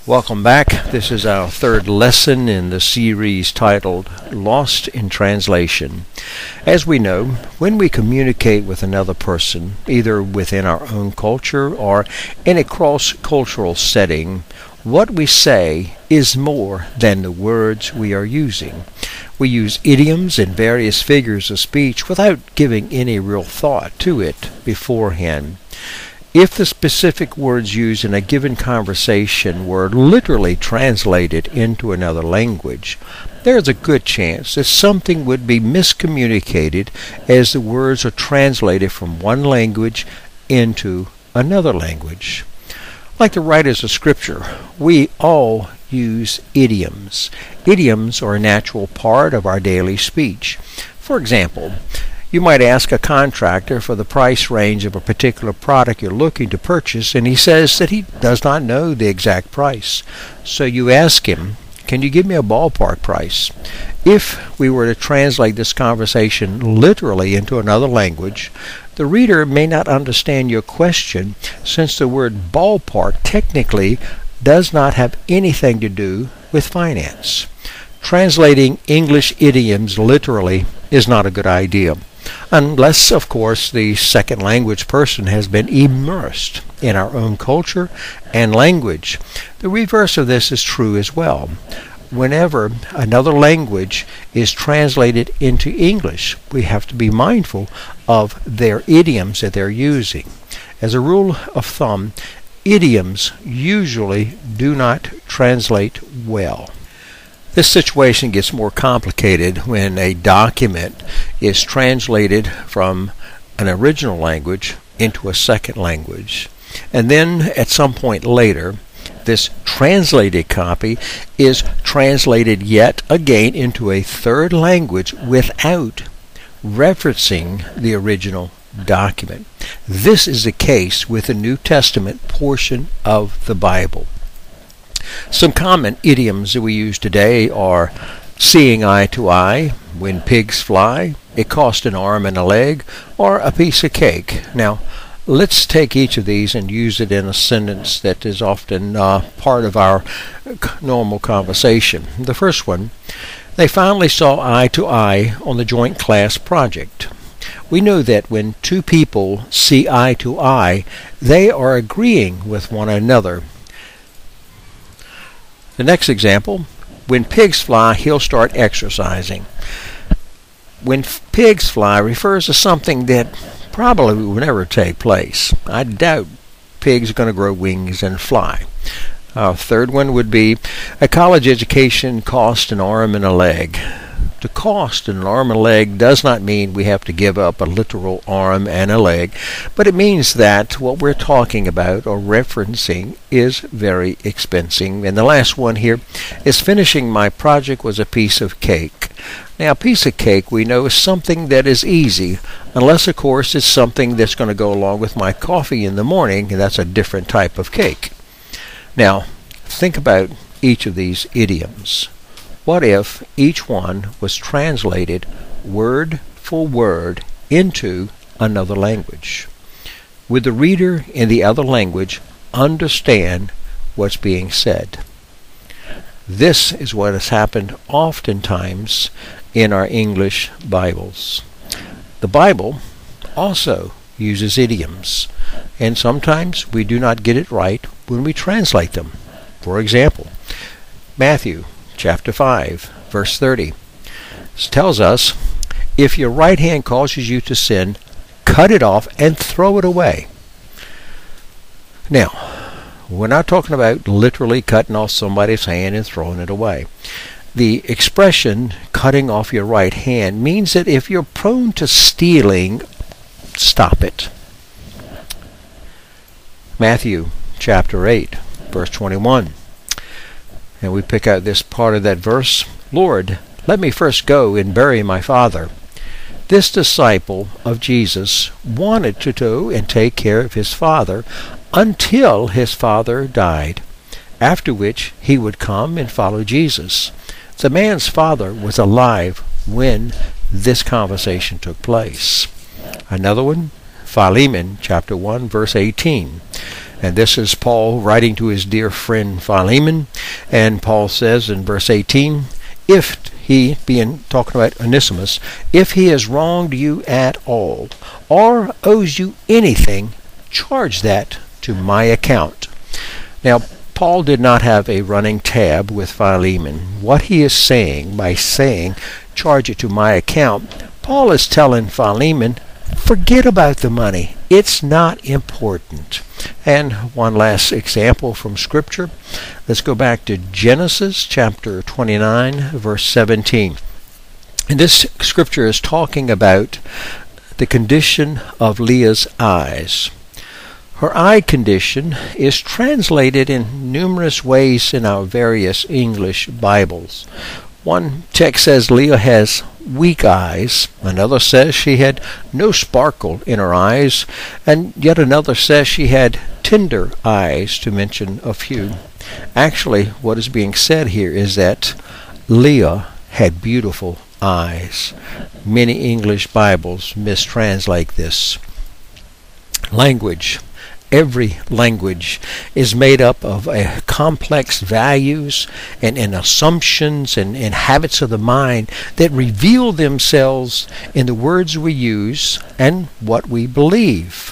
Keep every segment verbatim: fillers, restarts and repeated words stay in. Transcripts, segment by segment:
Welcome back. This is our third lesson in the series titled Lost in Translation. As we know, when we communicate with another person, either within our own culture or in a cross-cultural setting, what we say is more than the words we are using. We use idioms and various figures of speech without giving any real thought to it beforehand. If the specific words used in a given conversation were literally translated into another language, there is a good chance that something would be miscommunicated as the words are translated from one language into another language. Like the writers of Scripture, we all use idioms. Idioms are a natural part of our daily speech. For example, you might ask a contractor for the price range of a particular product you're looking to purchase, and he says that he does not know the exact price. So you ask him, "Can you give me a ballpark price?" If we were to translate this conversation literally into another language, the reader may not understand your question, since the word ballpark technically does not have anything to do with finance. Translating English idioms literally is not a good idea, unless, of course, the second language person has been immersed in our own culture and language. The reverse of this is true as well. Whenever another language is translated into English, we have to be mindful of their idioms that they're using. As a rule of thumb, idioms usually do not translate well. This situation gets more complicated when a document is translated from an original language into a second language. And then at some point later, this translated copy is translated yet again into a third language without referencing the original document. This is the case with the New Testament portion of the Bible. Some common idioms that we use today are seeing eye to eye, when pigs fly, it cost an arm and a leg, or a piece of cake. Now, let's take each of these and use it in a sentence that is often uh, part of our normal conversation. The first one, they finally saw eye to eye on the joint class project. We know that when two people see eye to eye, they are agreeing with one another. The next example, when pigs fly, he'll start exercising. When f- pigs fly refers to something that probably will never take place. I doubt pigs are going to grow wings and fly. Our third one would be, a college education cost an arm and a leg. To cost an arm and a leg does not mean we have to give up a literal arm and a leg, but it means that what we're talking about or referencing is very expensive. And the last one here is, finishing my project was a piece of cake. Now, a piece of cake we know is something that is easy, unless, of course, it's something that's going to go along with my coffee in the morning, and that's a different type of cake. Now, think about each of these idioms. What if each one was translated word for word into another language? Would the reader in the other language understand what's being said? This is what has happened oftentimes in our English Bibles. The Bible also uses idioms, and sometimes we do not get it right when we translate them. For example, Matthew chapter five, verse thirty, tells us, if your right hand causes you to sin, cut it off and throw it away. Now, we're not talking about literally cutting off somebody's hand and throwing it away. The expression, cutting off your right hand, means that if you're prone to stealing, stop it. Matthew chapter eight, verse twenty-one. And we pick out this part of that verse. Lord, let me first go and bury my father. This disciple of Jesus wanted to go and take care of his father until his father died, after which he would come and follow Jesus. The man's father was alive when this conversation took place. Another one, Philemon chapter one, verse eighteen. And this is Paul writing to his dear friend Philemon. And Paul says in verse eighteen, if he, being talking about Onesimus, if he has wronged you at all, or owes you anything, charge that to my account. Now, Paul did not have a running tab with Philemon. What he is saying by saying, charge it to my account, Paul is telling Philemon, forget about the money. It's not important. And one last example from Scripture. Let's go back to Genesis chapter twenty-nine, verse seventeen. And this Scripture is talking about the condition of Leah's eyes. Her eye condition is translated in numerous ways in our various English Bibles. One text says Leah has weak eyes. Another says she had no sparkle in her eyes. And yet another says she had tender eyes, to mention a few. Actually, what is being said here is that Leah had beautiful eyes. Many English Bibles mistranslate this. Language. Every language is made up of uh, complex values and, and assumptions and, and habits of the mind that reveal themselves in the words we use and what we believe.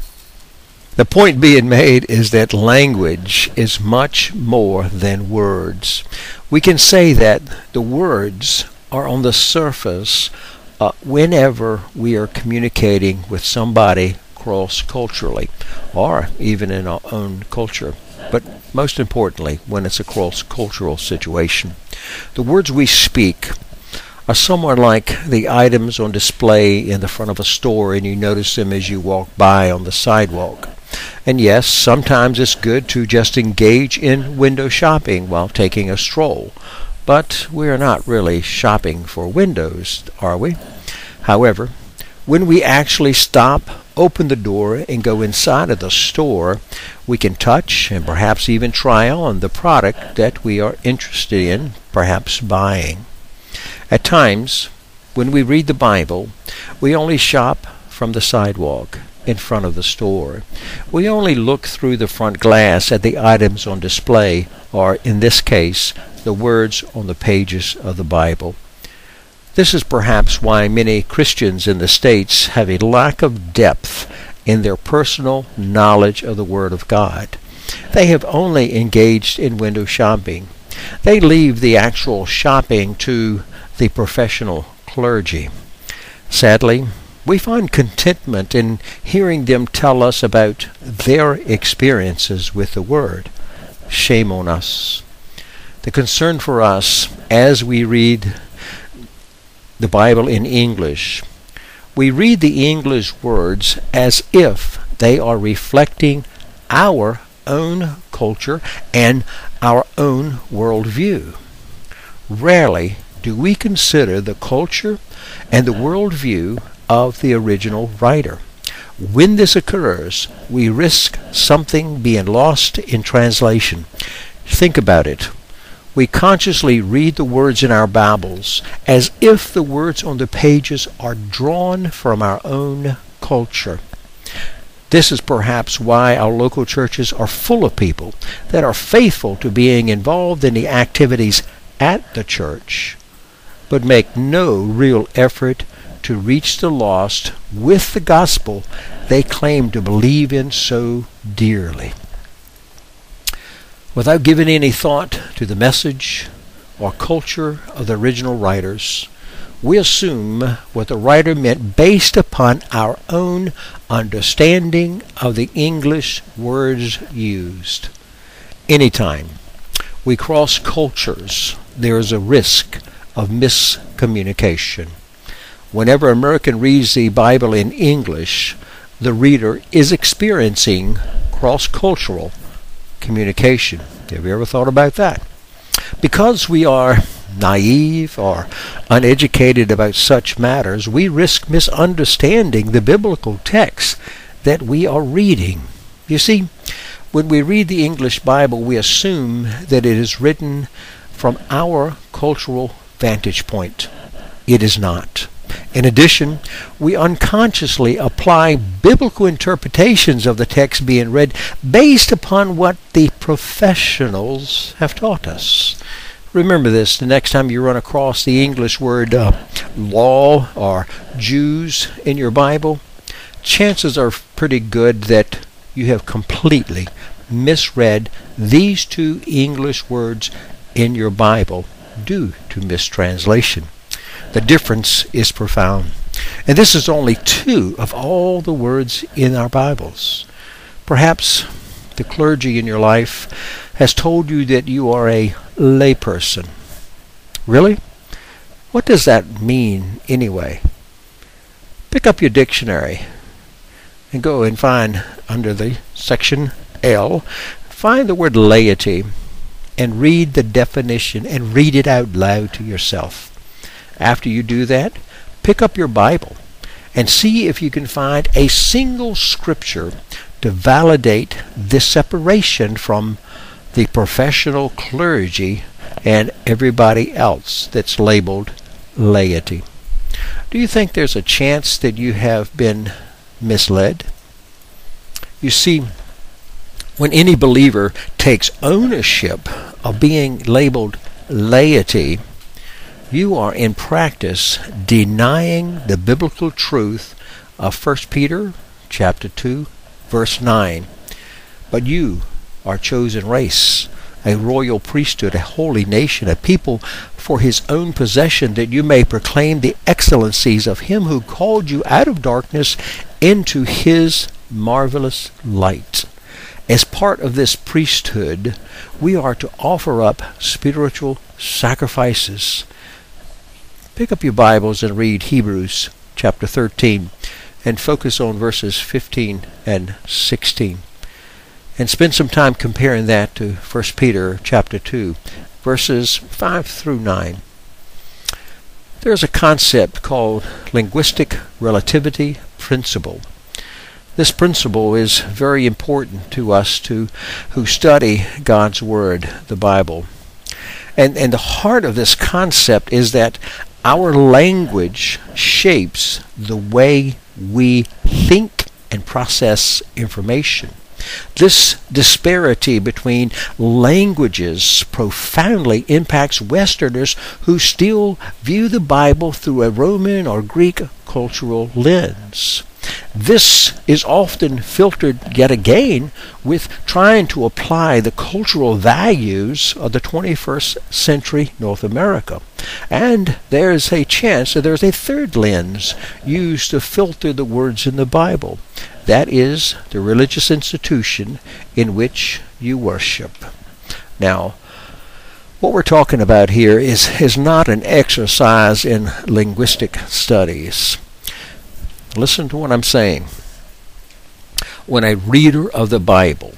The point being made is that language is much more than words. We can say that the words are on the surface uh, whenever we are communicating with somebody cross-culturally, or even in our own culture, but most importantly, when it's a cross-cultural situation. The words we speak are somewhat like the items on display in the front of a store, and you notice them as you walk by on the sidewalk. And yes, sometimes it's good to just engage in window shopping while taking a stroll, but we're not really shopping for windows, are we? However, when we actually stop, open the door, and go inside of the store, we can touch and perhaps even try on the product that we are interested in, perhaps buying. At times, when we read the Bible, we only shop from the sidewalk in front of the store. We only look through the front glass at the items on display, or in this case, the words on the pages of the Bible. This is perhaps why many Christians in the States have a lack of depth in their personal knowledge of the Word of God. They have only engaged in window shopping. They leave the actual shopping to the professional clergy. Sadly, we find contentment in hearing them tell us about their experiences with the Word. Shame on us. The concern for us as we read the Bible in English, we read the English words as if they are reflecting our own culture and our own worldview. Rarely do we consider the culture and the worldview of the original writer. When this occurs, we risk something being lost in translation. Think about it. We consciously read the words in our Bibles as if the words on the pages are drawn from our own culture. This is perhaps why our local churches are full of people that are faithful to being involved in the activities at the church, but make no real effort to reach the lost with the gospel they claim to believe in so dearly. Without giving any thought to the message or culture of the original writers, we assume what the writer meant based upon our own understanding of the English words used. Anytime we cross cultures, there is a risk of miscommunication. Whenever an American reads the Bible in English, the reader is experiencing cross-cultural communication. Have you ever thought about that? Because we are naive or uneducated about such matters, we risk misunderstanding the biblical text that we are reading. You see, when we read the English Bible, we assume that it is written from our cultural vantage point. It is not. In addition, we unconsciously apply biblical interpretations of the text being read based upon what the professionals have taught us. Remember this the next time you run across the English word uh, law or Jews in your Bible. Chances are pretty good that you have completely misread these two English words in your Bible due to mistranslation. The difference is profound. And this is only two of all the words in our Bibles. Perhaps the clergy in your life has told you that you are a layperson. Really? What does that mean anyway? Pick up your dictionary and go and find under the section L, find the word laity and read the definition and read it out loud to yourself. After you do that, pick up your Bible and see if you can find a single scripture to validate this separation from the professional clergy and everybody else that's labeled laity. Do you think there's a chance that you have been misled? You see, when any believer takes ownership of being labeled laity, you are in practice denying the biblical truth of First Peter chapter two, verse nine. But you are a chosen race, a royal priesthood, a holy nation, a people for his own possession, that you may proclaim the excellencies of him who called you out of darkness into his marvelous light. As part of this priesthood, we are to offer up spiritual sacrifices. Pick up your Bibles and read Hebrews chapter thirteen and focus on verses fifteen and sixteen. And spend some time comparing that to First Peter chapter two, verses five through nine. There's a concept called linguistic relativity principle. This principle is very important to us to who study God's Word, the Bible. And, and the heart of this concept is that our language shapes the way we think and process information. This disparity between languages profoundly impacts Westerners who still view the Bible through a Roman or Greek cultural lens. This is often filtered yet again with trying to apply the cultural values of the twenty-first century North America. And there's a chance that there's a third lens used to filter the words in the Bible. That is the religious institution in which you worship. Now, what we're talking about here is, is not an exercise in linguistic studies. Listen to what I'm saying. When a reader of the Bible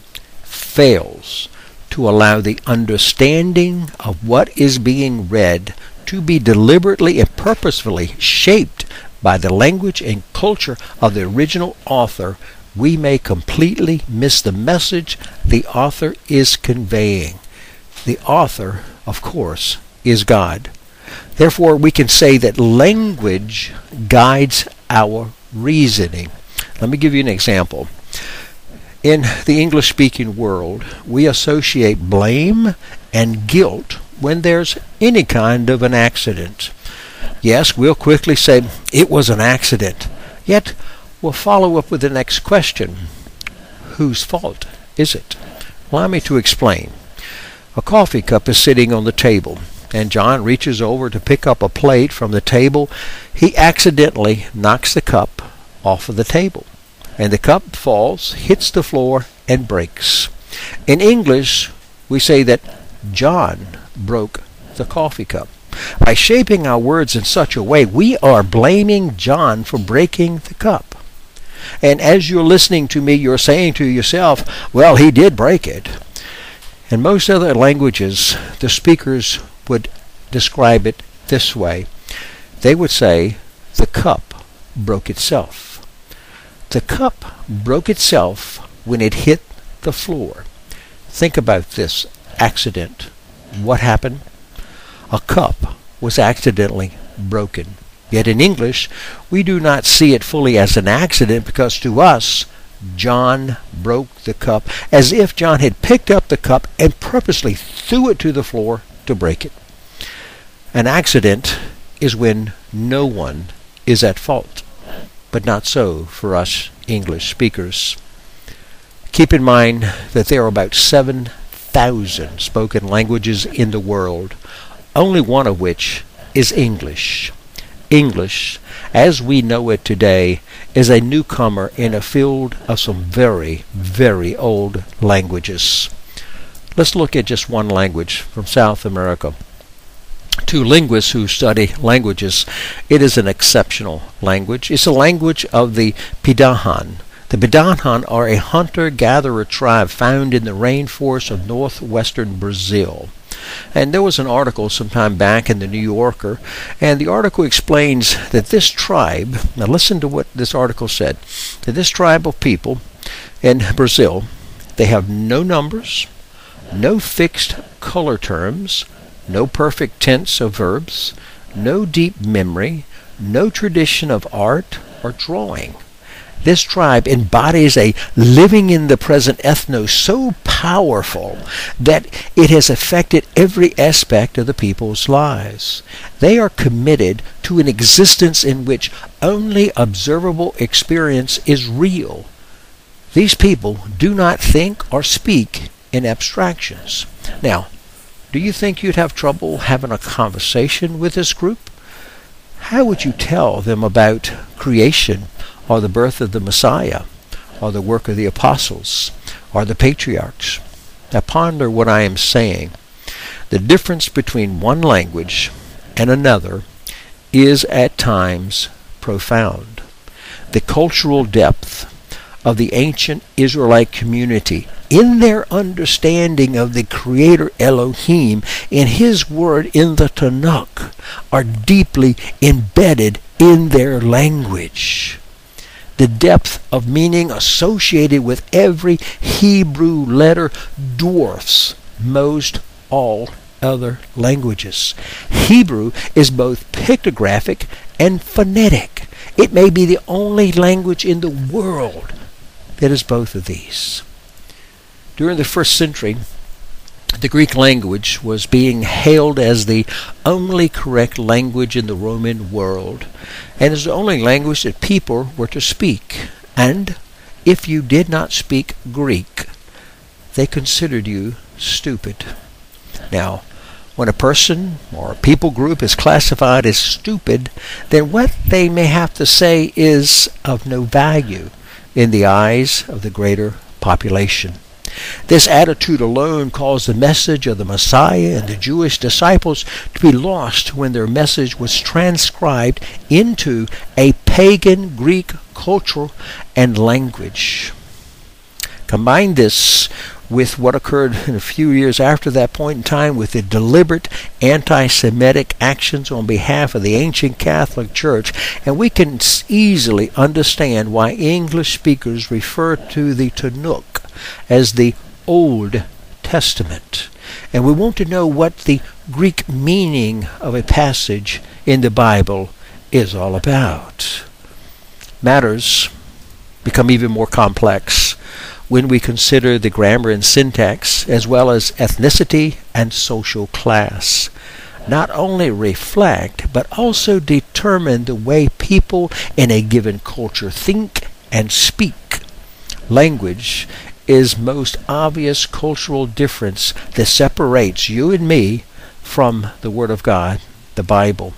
fails to allow the understanding of what is being read to be deliberately and purposefully shaped by the language and culture of the original author, we may completely miss the message the author is conveying. The author, of course, is God. Therefore, we can say that language guides our reasoning. Let me give you an example. In the English-speaking world, we associate blame and guilt when there's any kind of an accident. Yes, we'll quickly say, it was an accident. Yet, we'll follow up with the next question. Whose fault is it? Allow me to explain. A coffee cup is sitting on the table, and John reaches over to pick up a plate from the table. He accidentally knocks the cup off of the table, and the cup falls, hits the floor, and breaks. In English, we say that John broke the coffee cup. By shaping our words in such a way, we are blaming John for breaking the cup. And as you're listening to me, you're saying to yourself, well, he did break it. In most other languages, the speakers would describe it this way. They would say, the cup broke itself. The cup broke itself when it hit the floor. Think about this accident. What happened? A cup was accidentally broken. Yet in English, we do not see it fully as an accident, because to us, John broke the cup as if John had picked up the cup and purposely threw it to the floor to break it. An accident is when no one is at fault, but not so for us English speakers. Keep in mind that there are about seven thousand spoken languages in the world, only one of which is English. English, as we know it today, is a newcomer in a field of some very, very old languages. Let's look at just one language from South America. To linguists who study languages, it is an exceptional language. It's a language of the Pidahan. The Pidahan are a hunter-gatherer tribe found in the rainforest of northwestern Brazil. And there was an article sometime back in the New Yorker, and the article explains that this tribe, now listen to what this article said, that this tribe of people in Brazil, they have no numbers, no fixed color terms, no perfect tense of verbs, no deep memory, no tradition of art or drawing. This tribe embodies a living in the present ethnos so powerful that it has affected every aspect of the people's lives. They are committed to an existence in which only observable experience is real. These people do not think or speak in abstractions. Now, do you think you'd have trouble having a conversation with this group? How would you tell them about creation, or the birth of the Messiah, or the work of the apostles, or the patriarchs? Now ponder what I am saying. The difference between one language and another is at times profound. The cultural depth of the ancient Israelite community in their understanding of the Creator Elohim and His Word in the Tanakh are deeply embedded in their language. The depth of meaning associated with every Hebrew letter dwarfs most all other languages. Hebrew is both pictographic and phonetic. It may be the only language in the world that is both of these. During the first century, the Greek language was being hailed as the only correct language in the Roman world, and as the only language that people were to speak. And if you did not speak Greek, they considered you stupid. Now, when a person or a people group is classified as stupid, then what they may have to say is of no value in the eyes of the greater population. This attitude alone caused the message of the Messiah and the Jewish disciples to be lost when their message was transcribed into a pagan Greek culture and language. Combine this with what occurred in a few years after that point in time with the deliberate anti-Semitic actions on behalf of the ancient Catholic Church, and we can easily understand why English speakers refer to the Tanakh as the Old Testament. And we want to know what the Greek meaning of a passage in the Bible is all about. Matters become even more complex when we consider the grammar and syntax, as well as ethnicity and social class, not only reflect but also determine the way people in a given culture think and speak. Language is most obvious cultural difference that separates you and me from the Word of God, the Bible.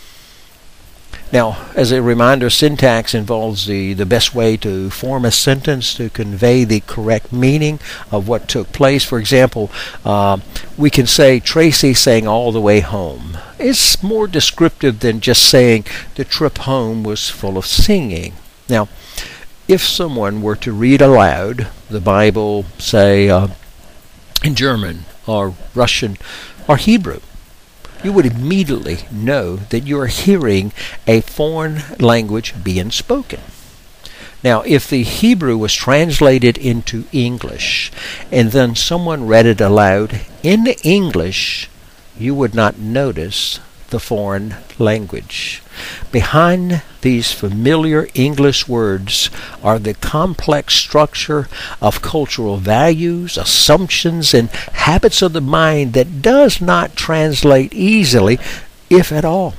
Now, as a reminder, syntax involves the, the best way to form a sentence to convey the correct meaning of what took place. For example, uh, we can say Tracy sang all the way home. It's more descriptive than just saying the trip home was full of singing. Now, if someone were to read aloud the Bible, say, uh, in German or Russian or Hebrew, you would immediately know that you are hearing a foreign language being spoken. Now, if the Hebrew was translated into English and then someone read it aloud in English, you would not notice the foreign language. Behind these familiar English words are the complex structure of cultural values, assumptions, and habits of the mind that does not translate easily, if at all.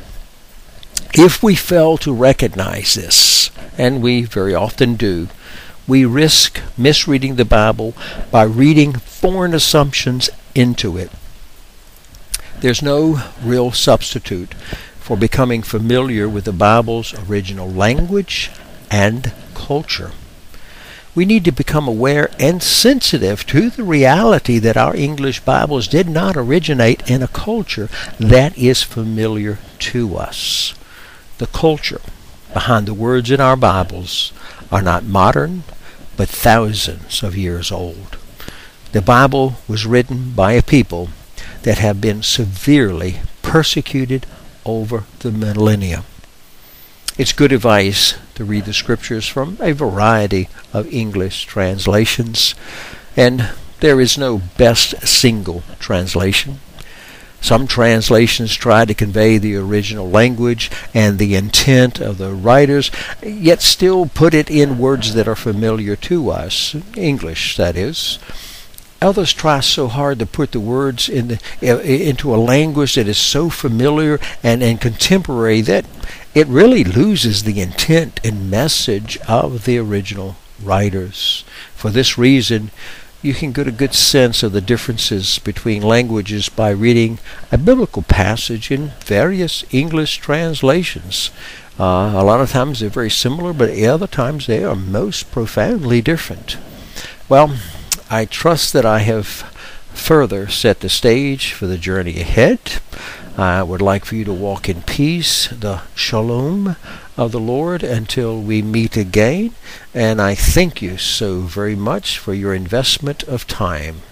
If we fail to recognize this, and we very often do, we risk misreading the Bible by reading foreign assumptions into it. There's no real substitute for becoming familiar with the Bible's original language and culture. We need to become aware and sensitive to the reality that our English Bibles did not originate in a culture that is familiar to us. The culture behind the words in our Bibles are not modern, but thousands of years old. The Bible was written by a people that have been severely persecuted over the millennia. It's good advice to read the Scriptures from a variety of English translations, and there is no best single translation. Some translations try to convey the original language and the intent of the writers, yet still put it in words that are familiar to us, English, that is. Others try so hard to put the words in the, into a language that is so familiar and, and contemporary that it really loses the intent and message of the original writers. For this reason, you can get a good sense of the differences between languages by reading a biblical passage in various English translations. Uh, a lot of times they're very similar, but other times they are most profoundly different. Well, I trust that I have further set the stage for the journey ahead. I would like for you to walk in peace, the shalom of the Lord, until we meet again. And I thank you so very much for your investment of time.